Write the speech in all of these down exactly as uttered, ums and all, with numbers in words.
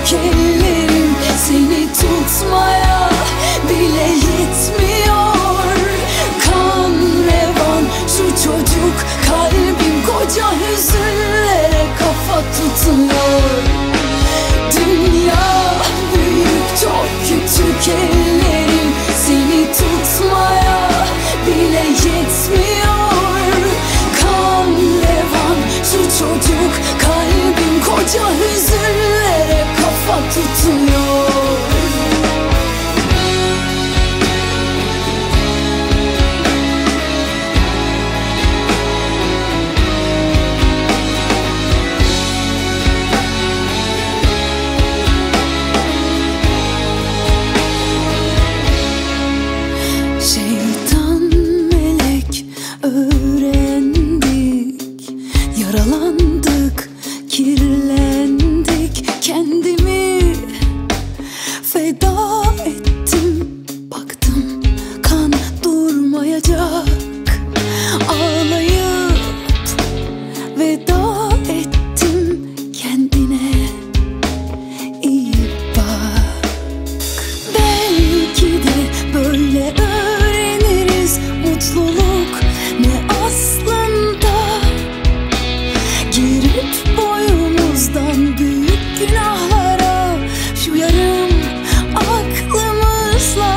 küçük ellerim seni tutmaya bile yetmiyor. Kan revan şu çocuk, kalbim koca hüzünlere kafa tutuyor. Dünya büyük, çok küçük ellerim seni tutmaya bile yetmiyor. Kan revan şu çocuk, kalbim koca hüzünlere kafa tutuyor. Şeytan melek öğrendik, yaralandık, kirlendik, kendimi feda ettim. Baktım kan durmayacak, ağlayıp veda ettim kendine. İyi bak, belki de böyle öğreniriz mutluluk ne aslında. Girip boyumuzdan büyük günahlara şu yarım aklımızla.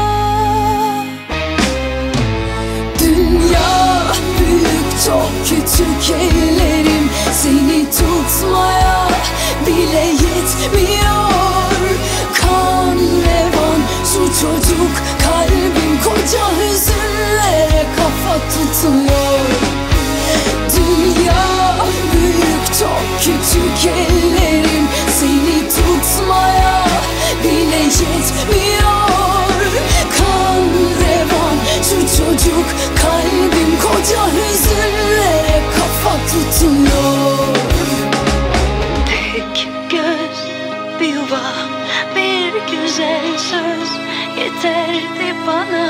Dünya büyük, çok küçük ellerim seni tutmaya bile yetmiyor. Kan revan şu çocuk, kalbim koca hüzünlere kafa tutuyor. Dünya büyük, çok küçük ellerim seni tutmaya bile yetmiyor. Kan revan şu çocuk, kalbim koca hüzünlere kafa tutuyor. Tek göz, bir yuva, bir güzel söz yeterdi bana.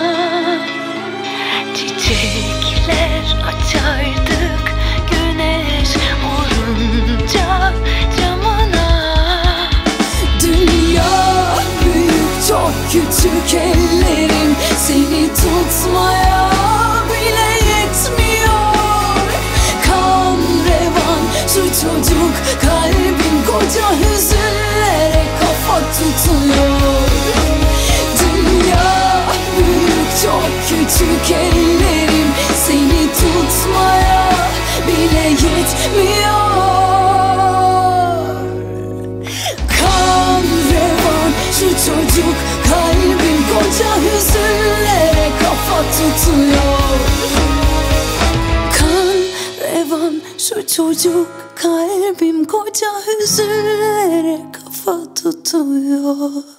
Çiçekler açardık güneş vurunca camına. Dünya büyük, çok küçük ellerim seni tutmaya bile yetmiyor. Kan revan şu çocuk, kalbim koca hüzünlere kafa tutuyor. Dünya büyük, çok küçük ellerim seni tutmaya bile yetmiyor. Kan revan şu çocuk, kalbim koca hüzünlere kafa tutuyor. Kan revan şu çocuk, kalbim koca hüzünlere kafa tutuyor.